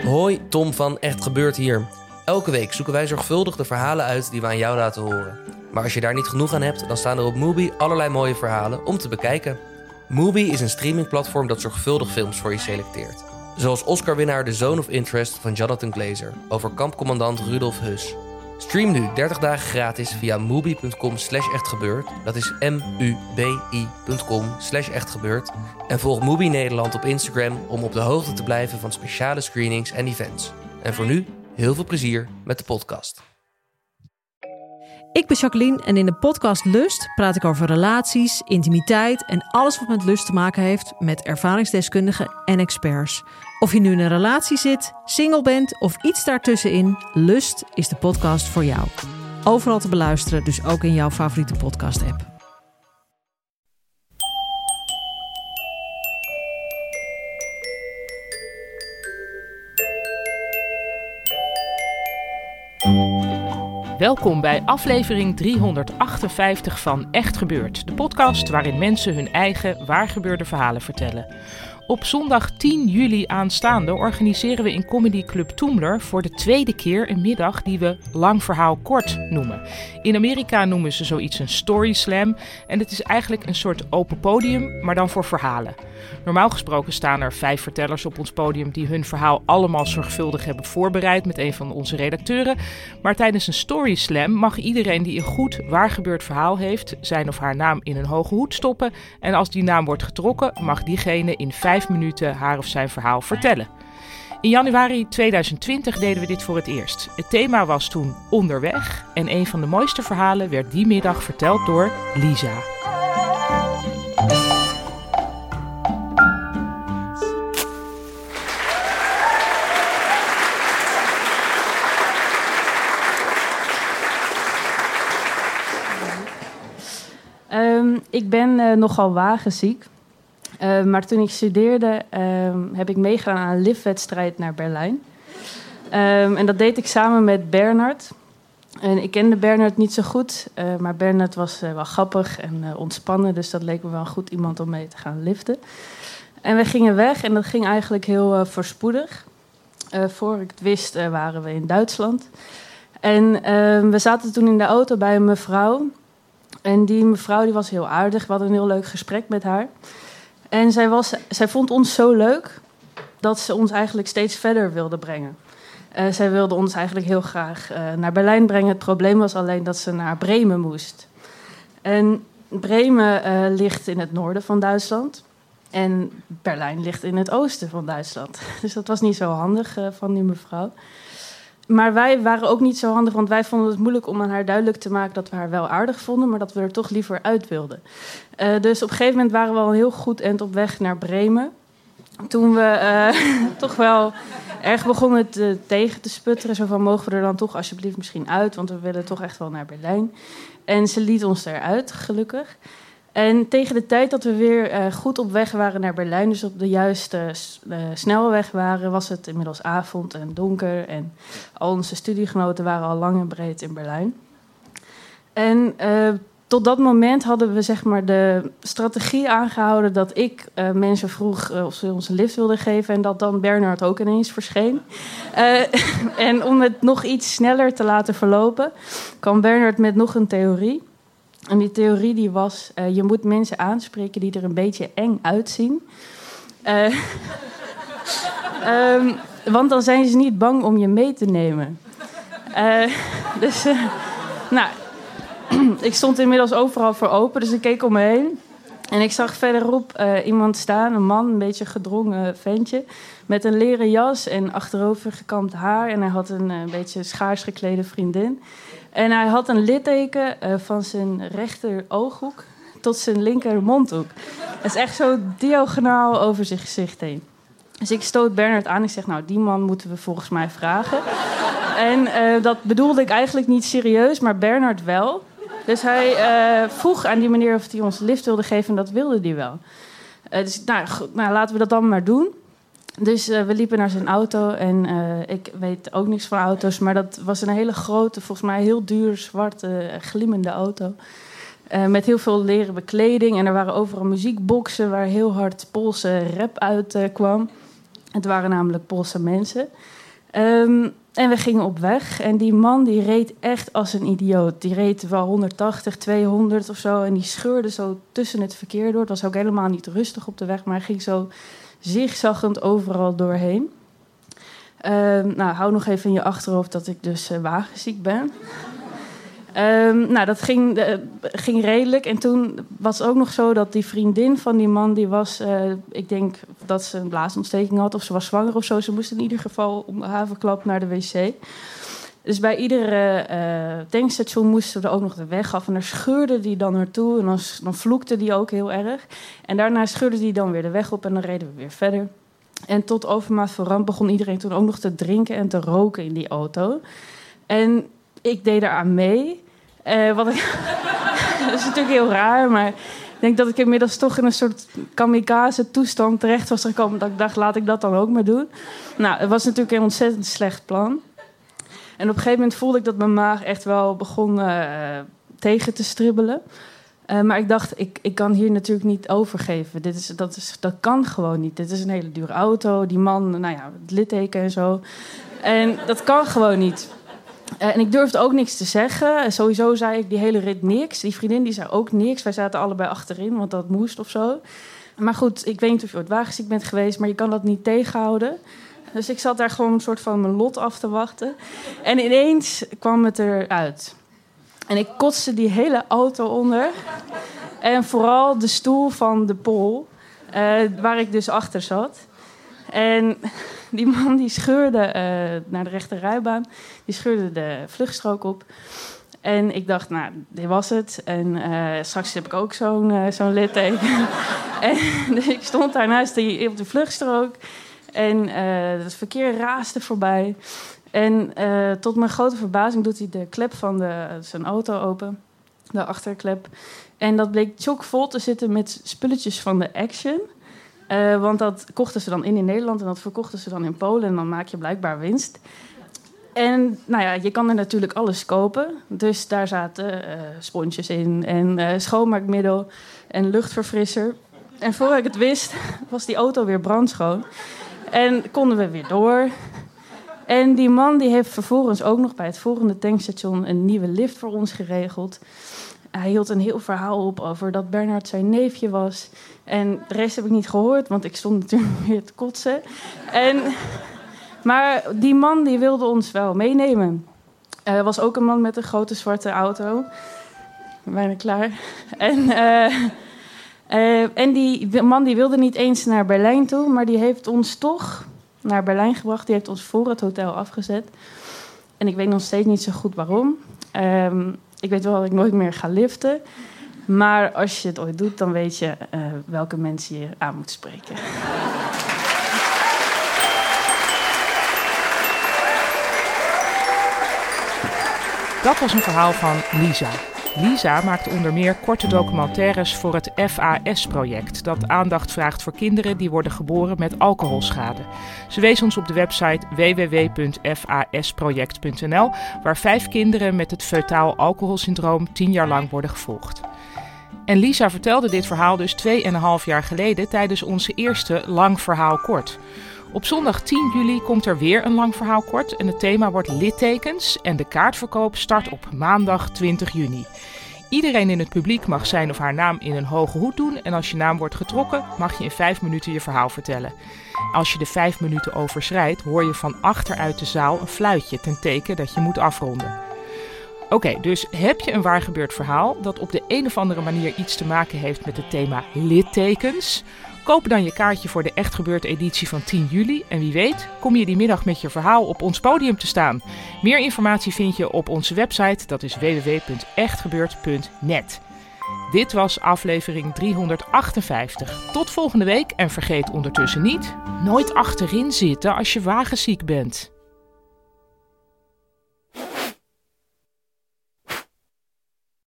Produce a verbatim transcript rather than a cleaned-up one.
Hoi, Tom van Echt Gebeurd hier. Elke week zoeken wij zorgvuldig de verhalen uit die we aan jou laten horen. Maar als je daar niet genoeg aan hebt, dan staan er op Mubi allerlei mooie verhalen om te bekijken. Mubi is een streamingplatform dat zorgvuldig films voor je selecteert. Zoals Oscar-winnaar The Zone of Interest van Jonathan Glazer over kampcommandant Rudolf Höss. Stream nu dertig dagen gratis via mubi.com slash echtgebeurd. Dat is M-U-B-I.com slash echtgebeurd. En volg Mubi Nederland op Instagram om op de hoogte te blijven van speciale screenings en events. En voor nu, heel veel plezier met de podcast. Ik ben Jacqueline en in de podcast Lust praat ik over relaties, intimiteit en alles wat met lust te maken heeft met ervaringsdeskundigen en experts. Of je nu in een relatie zit, single bent of iets daartussenin, Lust is de podcast voor jou. Overal te beluisteren, dus ook in jouw favoriete podcast-app. Welkom bij aflevering driehonderdachtenvijftig van Echt Gebeurd. De podcast waarin mensen hun eigen waargebeurde verhalen vertellen. Op zondag tien juli aanstaande organiseren we in Comedy Club Toemler voor de tweede keer een middag die we Lang Verhaal Kort noemen. In Amerika noemen ze zoiets een story slam en het is eigenlijk een soort open podium, maar dan voor verhalen. Normaal gesproken staan er vijf vertellers op ons podium die hun verhaal allemaal zorgvuldig hebben voorbereid met een van onze redacteuren. Maar tijdens een story slam mag iedereen die een goed waargebeurd verhaal heeft zijn of haar naam in een hoge hoed stoppen. En als die naam wordt getrokken mag diegene in vijf minuten haar of zijn verhaal vertellen. In januari tweeduizend twintig deden we dit voor het eerst. Het thema was toen onderweg en een van de mooiste verhalen werd die middag verteld door Lisa. Um, ik ben uh, nogal wagenziek. Uh, maar toen ik studeerde uh, heb ik meegedaan aan een liftwedstrijd naar Berlijn. Um, en dat deed ik samen met Bernard. En ik kende Bernard niet zo goed, uh, maar Bernard was uh, wel grappig en uh, ontspannen. Dus dat leek me wel een goed iemand om mee te gaan liften. En we gingen weg en dat ging eigenlijk heel uh, voorspoedig. Uh, voor ik het wist uh, waren we in Duitsland. En uh, we zaten toen in de auto bij een mevrouw. En die mevrouw die was heel aardig. We hadden een heel leuk gesprek met haar. En zij, was, zij vond ons zo leuk dat ze ons eigenlijk steeds verder wilde brengen. Uh, zij wilde ons eigenlijk heel graag uh, naar Berlijn brengen. Het probleem was alleen dat ze naar Bremen moest. En Bremen uh, ligt in het noorden van Duitsland. En Berlijn ligt in het oosten van Duitsland. Dus dat was niet zo handig uh, van die mevrouw. Maar wij waren ook niet zo handig, want wij vonden het moeilijk om aan haar duidelijk te maken dat we haar wel aardig vonden, maar dat we er toch liever uit wilden. Uh, dus op een gegeven moment waren we al een heel goed eind op weg naar Bremen. Toen we uh, toch wel erg begonnen te, tegen te sputteren, zo van mogen we er dan toch alsjeblieft misschien uit, want we willen toch echt wel naar Berlijn. En ze liet ons eruit, gelukkig. En tegen de tijd dat we weer uh, goed op weg waren naar Berlijn, dus op de juiste uh, snelweg waren, was het inmiddels avond en donker. En al onze studiegenoten waren al lang en breed in Berlijn. En uh, tot dat moment hadden we zeg maar de strategie aangehouden dat ik uh, mensen vroeg uh, of ze ons een lift wilden geven en dat dan Bernard ook ineens verscheen. Uh, en om het nog iets sneller te laten verlopen, kwam Bernard met nog een theorie. En die theorie die was, uh, je moet mensen aanspreken die er een beetje eng uitzien. Uh, um, want dan zijn ze niet bang om je mee te nemen. Uh, dus, uh, nou, ik stond inmiddels overal voor open, dus ik keek om me heen. En ik zag verderop uh, iemand staan, een man, een beetje gedrongen ventje, met een leren jas en achterover gekamd haar. En hij had een, een beetje schaars geklede vriendin. En hij had een litteken uh, van zijn rechter ooghoek tot zijn linker mondhoek. Dat is echt zo diagonaal over zijn gezicht heen. Dus ik stoot Bernard aan. Ik zeg, nou, die man moeten we volgens mij vragen. En uh, dat bedoelde ik eigenlijk niet serieus, maar Bernard wel. Dus hij uh, vroeg aan die meneer of hij ons een lift wilde geven en dat wilde hij wel. Uh, dus nou, goed, nou, laten we dat dan maar doen. Dus uh, we liepen naar zijn auto en uh, ik weet ook niks van auto's, maar dat was een hele grote, volgens mij heel duur, zwarte, glimmende auto. Uh, met heel veel leren bekleding en er waren overal muziekboxen waar heel hard Poolse rap uit uh, kwam. Het waren namelijk Poolse mensen. Um, en we gingen op weg. En die man die reed echt als een idioot. Die reed wel honderdtachtig, tweehonderd of zo. En die scheurde zo tussen het verkeer door. Het was ook helemaal niet rustig op de weg. Maar hij ging zo zigzaggend overal doorheen. Um, nou, hou nog even in je achterhoofd dat ik dus uh, wagenziek ben. Um, nou, dat ging, uh, ging redelijk. En toen was het ook nog zo dat die vriendin van die man... die was, uh, ik denk dat ze een blaasontsteking had... of ze was zwanger of zo. Ze moest in ieder geval om de haverklap naar de wc. Dus bij iedere uh, tankstation moesten we er ook nog de weg af. En daar scheurde die dan naartoe. En dan, dan vloekte die ook heel erg. En daarna scheurde die dan weer de weg op... en dan reden we weer verder. En tot overmaat van ramp begon iedereen toen ook nog te drinken... en te roken in die auto. En ik deed eraan mee... Uh, wat ik, dat is natuurlijk heel raar, maar ik denk dat ik inmiddels toch in een soort kamikaze-toestand terecht was gekomen. Dat ik dacht, laat ik dat dan ook maar doen. Nou, het was natuurlijk een ontzettend slecht plan. En op een gegeven moment voelde ik dat mijn maag echt wel begon uh, tegen te stribbelen. Uh, maar ik dacht, ik, ik kan hier natuurlijk niet overgeven. Dit is, dat, is, dat kan gewoon niet. Dit is een hele dure auto, die man, nou ja, het litteken en zo. En dat kan gewoon niet. Uh, en ik durfde ook niks te zeggen. Sowieso zei ik die hele rit niks. Die vriendin die zei ook niks. Wij zaten allebei achterin, want dat moest of zo. Maar goed, ik weet niet of je ooit wagenziek bent geweest... maar je kan dat niet tegenhouden. Dus ik zat daar gewoon een soort van mijn lot af te wachten. En ineens kwam het eruit. En ik kotste die hele auto onder. En vooral de stoel van de Pool, uh, waar ik dus achter zat. En die man die scheurde uh, naar de rechterrijbaan. Die scheurde de vluchtstrook op. En ik dacht, nou, dit was het. En uh, straks heb ik ook zo'n, uh, zo'n litteken. En dus ik stond daarnaast die, op de vluchtstrook. En uh, het verkeer raasde voorbij. En uh, tot mijn grote verbazing doet hij de klep van de, zijn auto open. De achterklep. En dat bleek chockvol te zitten met spulletjes van de Action... Uh, want dat kochten ze dan in in Nederland en dat verkochten ze dan in Polen. En dan maak je blijkbaar winst. En nou ja, je kan er natuurlijk alles kopen. Dus daar zaten uh, sponsjes in en uh, schoonmaakmiddel en luchtverfrisser. En voor ik het wist, was die auto weer brandschoon. En konden we weer door. En die man die heeft vervolgens ook nog bij het volgende tankstation... een nieuwe lift voor ons geregeld. Hij hield een heel verhaal op over dat Bernard zijn neefje was. En de rest heb ik niet gehoord, want ik stond natuurlijk weer te kotsen. En, maar die man die wilde ons wel meenemen. Er uh, was ook een man met een grote zwarte auto. Bijna klaar. En, uh, uh, en die man die wilde niet eens naar Berlijn toe... maar die heeft ons toch naar Berlijn gebracht. Die heeft ons voor het hotel afgezet. En ik weet nog steeds niet zo goed waarom... Um, Ik weet wel dat ik nooit meer ga liften. Maar als je het ooit doet, dan weet je uh, welke mensen je aan moet spreken. Dat was een verhaal van Lisa. Lisa maakt onder meer korte documentaires voor het F A S-project... dat aandacht vraagt voor kinderen die worden geboren met alcoholschade. Ze wees ons op de website w w w punt f a s project punt n l... waar vijf kinderen met het feutaal alcoholsyndroom tien jaar lang worden gevolgd. En Lisa vertelde dit verhaal dus tweeënhalf jaar geleden... tijdens onze eerste Lang Verhaal Kort. Op zondag tien juli komt er weer een lang verhaal kort en het thema wordt littekens en de kaartverkoop start op maandag twintig juni. Iedereen in het publiek mag zijn of haar naam in een hoge hoed doen en als je naam wordt getrokken mag je in vijf minuten je verhaal vertellen. Als je de vijf minuten overschrijdt hoor je van achteruit de zaal een fluitje ten teken dat je moet afronden. Oké, okay, dus heb je een waar gebeurd verhaal dat op de een of andere manier iets te maken heeft met het thema littekens? Koop dan je kaartje voor de Echt Gebeurd editie van tien juli. En wie weet, kom je die middag met je verhaal op ons podium te staan. Meer informatie vind je op onze website, dat is w w w punt echt gebeurd punt net. Dit was aflevering driehonderdachtenvijftig. Tot volgende week en vergeet ondertussen niet, nooit achterin zitten als je wagenziek bent.